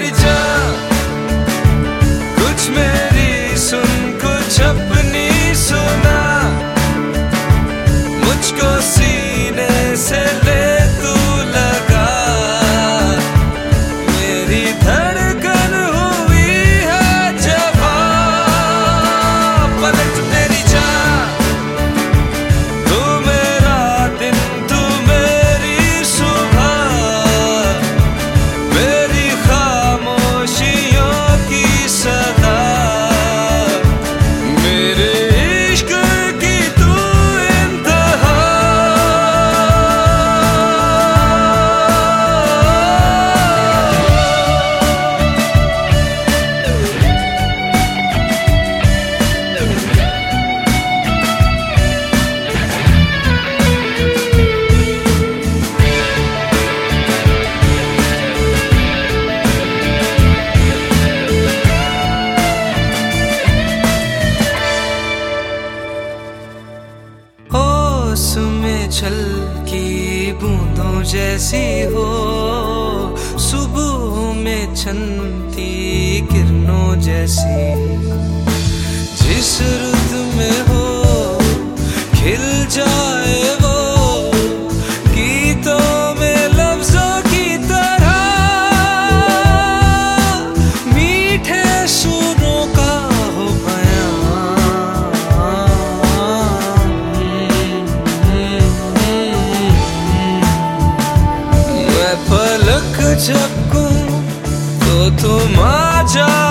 जान, कुछ मेरी सुन कुछ अपनी सुना, मुझको सीने से ले तू लगा, मेरी धड़कन हुई है जवां, पलट मेरी जान, तू मेरा दिन तू मेरी सुबह, मेरी खामोशियों की सदा, मेरे इश्क की तू इंतहा। होश में छलकी बूंदों जैसी हो, सुबह में छनती किरणों जैसी, जिस रुत में हो खिल जाए वो, गीतों में लफ्जों की तरह, मीठे सुरों का हो बयां, मैं पलक झपकूं तो तुम आ जाओ।